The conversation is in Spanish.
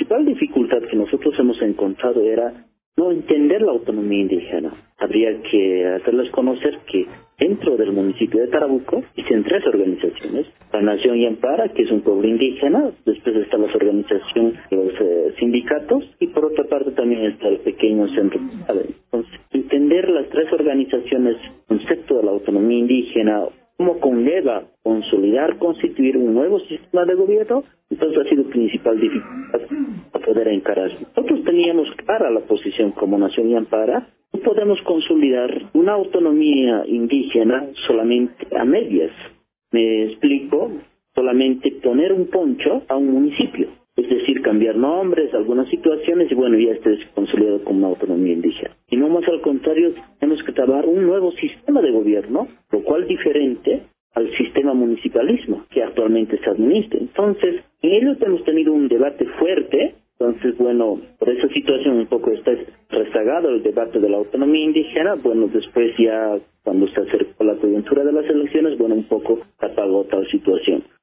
principal dificultad que nosotros hemos encontrado era no entender la autonomía indígena. Habría que hacerles conocer que dentro del municipio de Tarabuco existen 3 organizaciones: la Nación Yampara, que es un pueblo indígena, después está la organización de los sindicatos, y por otra parte también está el pequeño centro. Entonces, entender las 3 organizaciones, el concepto de la autonomía indígena, cómo conlleva consolidar, constituir un nuevo sistema de gobierno, entonces ha sido principal dificultad a poder encarar. Nosotros teníamos clara la posición como Nación Yampara. No podemos consolidar una autonomía indígena solamente a medias. Me explico, solamente poner un poncho a un municipio, es decir, cambiar nombres, algunas situaciones, y bueno, ya esté consolidado como una autonomía indígena. Y no más al contrario, tenemos que trabajar un nuevo sistema de gobierno, lo cual diferente al sistema municipalismo que actualmente se administra. Entonces, en ello hemos tenido un debate fuerte. Entonces, bueno, por esa situación un poco está rezagado el debate de la autonomía indígena. Bueno, después ya cuando se acercó la coyuntura de las elecciones, bueno, un poco apagó tal situación.